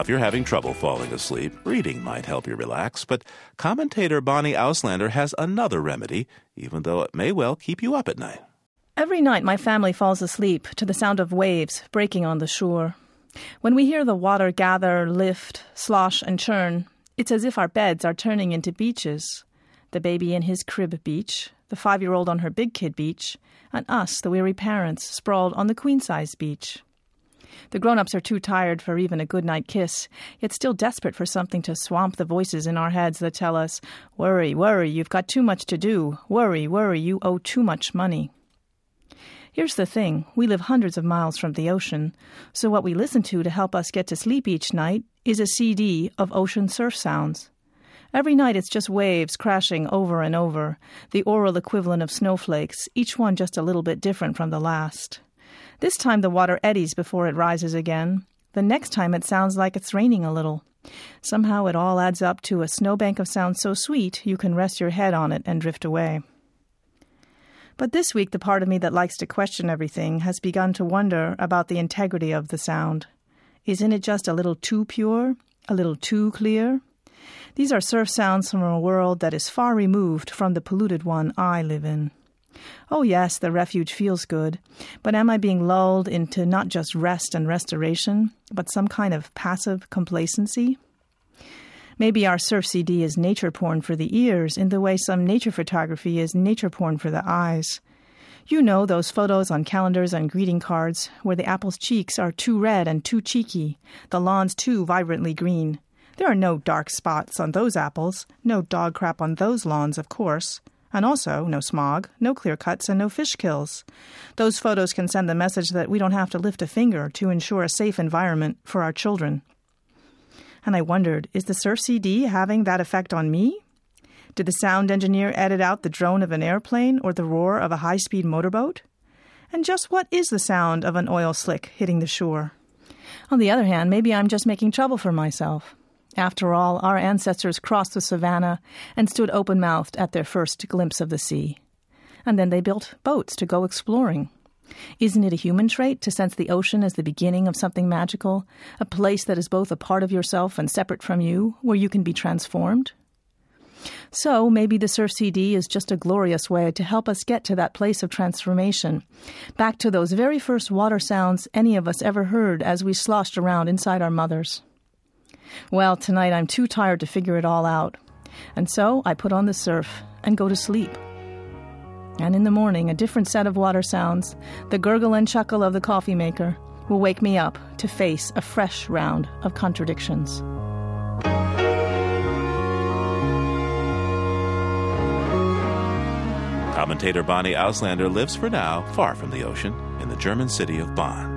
if you're having trouble falling asleep, reading might help you relax, but commentator Bonnie Auslander has another remedy, even though it may well keep you up at night. Every night my family falls asleep to the sound of waves breaking on the shore. When we hear the water gather, lift, slosh, and churn, it's as if our beds are turning into beaches. The baby in his crib beach, the 5-year-old on her big kid beach, and us, the weary parents, sprawled on the queen-size beach. The grown-ups are too tired for even a good-night kiss, yet still desperate for something to swamp the voices in our heads that tell us, "Worry, worry, you've got too much to do. Worry, worry, you owe too much money." Here's the thing, we live hundreds of miles from the ocean, so what we listen to help us get to sleep each night is a CD of ocean surf sounds. Every night it's just waves crashing over and over, the oral equivalent of snowflakes, each one just a little bit different from the last. This time the water eddies before it rises again. The next time it sounds like it's raining a little. Somehow it all adds up to a snowbank of sound so sweet you can rest your head on it and drift away. But this week the part of me that likes to question everything has begun to wonder about the integrity of the sound. Isn't it just a little too pure? A little too clear? These are surf sounds from a world that is far removed from the polluted one I live in. Oh yes, the refuge feels good, but am I being lulled into not just rest and restoration, but some kind of passive complacency? Maybe our surf CD is nature porn for the ears in the way some nature photography is nature porn for the eyes. You know those photos on calendars and greeting cards where the apple's cheeks are too red and too cheeky, the lawns too vibrantly green. There are no dark spots on those apples, no dog crap on those lawns, of course. And also, no smog, no clear cuts, and no fish kills. Those photos can send the message that we don't have to lift a finger to ensure a safe environment for our children. And I wondered, is the surf CD having that effect on me? Did the sound engineer edit out the drone of an airplane or the roar of a high-speed motorboat? And just what is the sound of an oil slick hitting the shore? On the other hand, maybe I'm just making trouble for myself. After all, our ancestors crossed the savannah and stood open-mouthed at their first glimpse of the sea. And then they built boats to go exploring. Isn't it a human trait to sense the ocean as the beginning of something magical, a place that is both a part of yourself and separate from you, where you can be transformed? So maybe the Surf CD is just a glorious way to help us get to that place of transformation, back to those very first water sounds any of us ever heard as we sloshed around inside our mothers. Well, tonight I'm too tired to figure it all out, and so I put on the surf and go to sleep. And in the morning, a different set of water sounds, the gurgle and chuckle of the coffee maker, will wake me up to face a fresh round of contradictions. Commentator Bonnie Auslander lives for now far from the ocean in the German city of Bonn.